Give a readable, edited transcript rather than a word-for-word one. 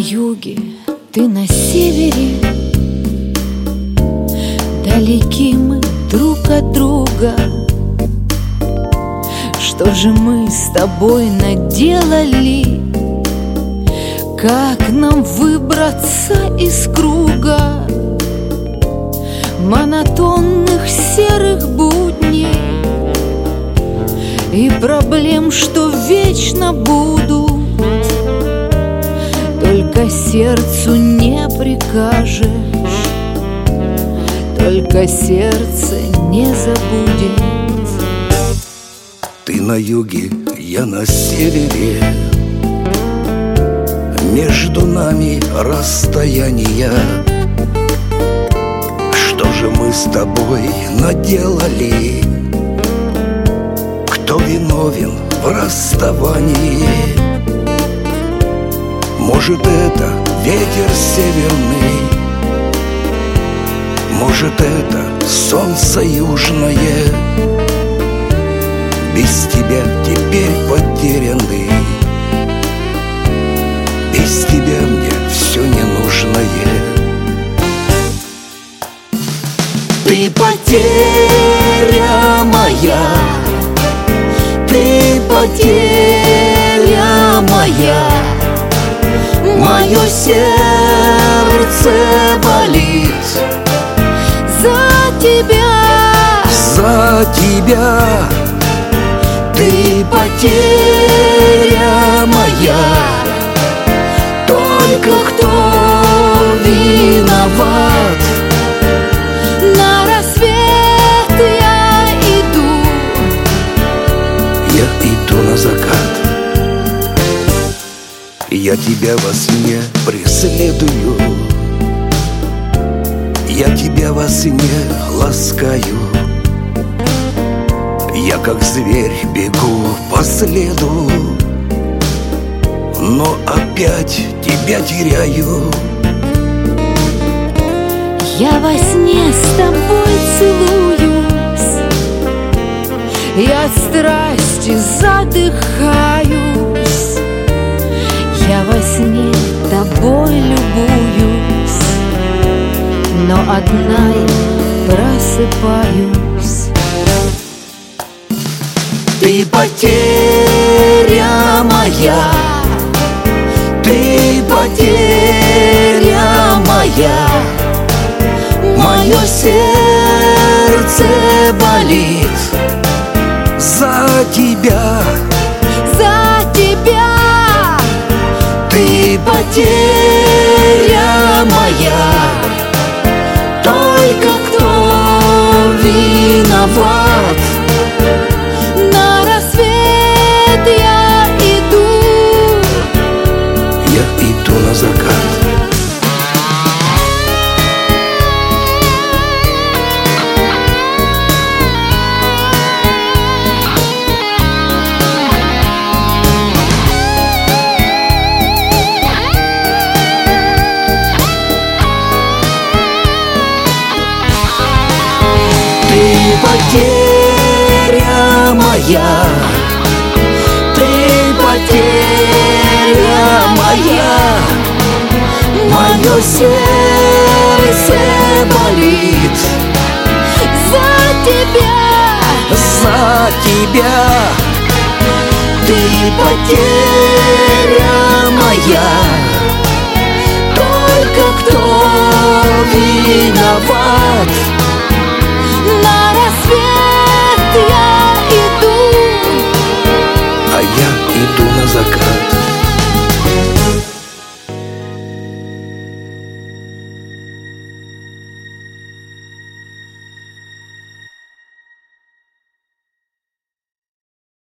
юге, ты на севере. Далеки мы друг от друга. Что же мы с тобой наделали? Как нам выбраться из круга монотонных серых будней и проблем, что вечно будут? Только сердцу не прикажешь, только сердце не забудет. Ты на юге, я на севере, между нами расстояние. Что же мы с тобой наделали? Кто виновен в расставании? Может, это ветер северный, может, это солнце южное. Без тебя теперь потерянный, без тебя мне все ненужное. Ты потеря моя, ты потеря моя. Мое сердце болит За тебя, за тебя. Ты потеря моя, только кто виноват? на рассвет я иду. Я иду на закат. Я тебя во сне преследую, я тебя во сне ласкаю. Я как зверь бегу по следу, но опять тебя теряю. Я во сне с тобой целуюсь, я от страсти задыхаюсь. Я во сне тобой любуюсь, но одна я просыпаюсь. Ты потеря моя, ты потеря моя. Мое сердце болит за тебя, За тебя, ты потеря моя. Только кто виноват? на рассвет я иду. Я иду на закат. Ты потеря моя, ты потеря моя. Мое сердце болит За тебя, за тебя. Ты потеря моя, только кто виноват? на рассвет я иду. А я иду на закат.